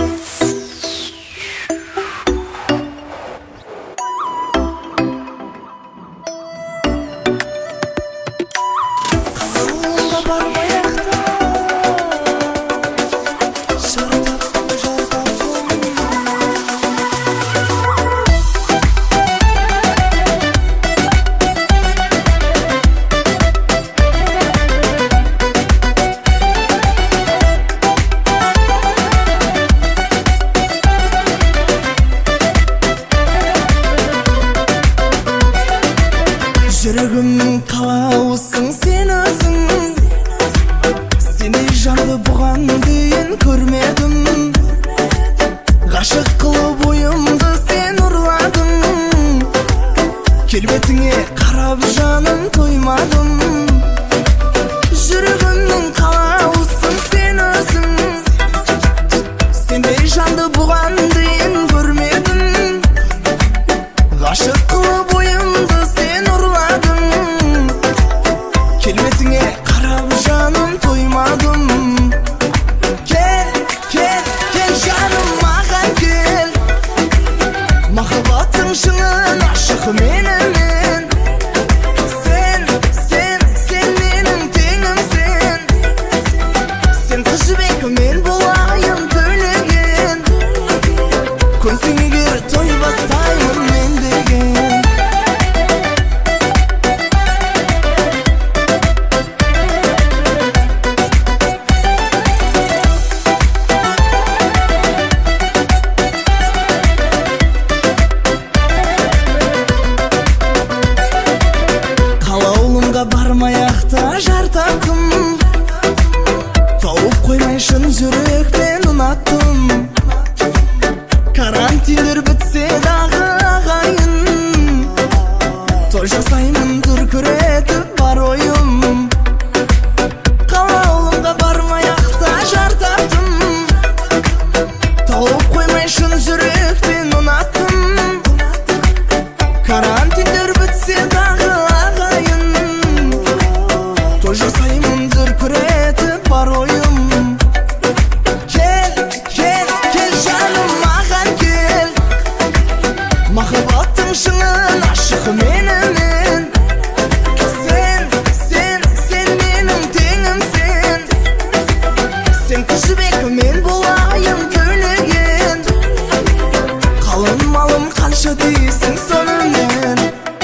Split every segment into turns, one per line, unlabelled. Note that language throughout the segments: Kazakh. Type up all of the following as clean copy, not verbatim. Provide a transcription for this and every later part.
Жүрегім қалаусың сен өзің, сендей жанды бұған дейін көрмедім. Ғашық қылып ойымды сен ұрладың, келбетіңе қарап жаным тоймадым. Жүрегімнің қалаусың сен өзің, сендей жанды бұған дейін көрмедім. Ғашық қылып ойымды сен ұрладың, келбетіңе қарап жаным тоймадым. Кел, кел, кел жаным маған кел, махаббаттың шыңын ашық менімен. Сен менің теңімсің, сен қыз жібек мен болайын төлеген. Көнсең егер той бастаймын мен деген. Бармай-ақта жартақтым, тауып қоймайшын жүректен ұнаттым. Карантиндер бітсе дағы ағайын, той жасаймын дүркіретіп бар ойым. Қала ауылымға бармай-ақта жартақтым, тауып қоймайшын жүректен ұнаттым. Карантиндер бітсе дағы ағайын, той жасаймын дүркіретіп бар ойым. Кел, кел, кел жаным маған кел, махаббаттың шыңын ашық менімен. Сен менің теңімсің, сен қыз жібек мен болайын төлеген. Қалың малым қанша дейсің сонымен.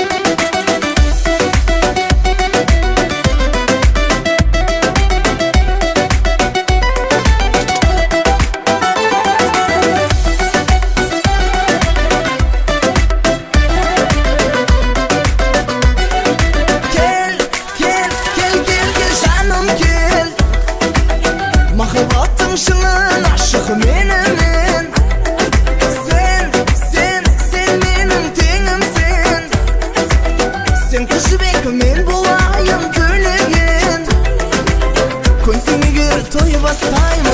Махаббаттың шыңын ашық менімен. Сен менің теңімсің, сен қыз жібек мен болайын төлеген. Көнсең егер той бастаймын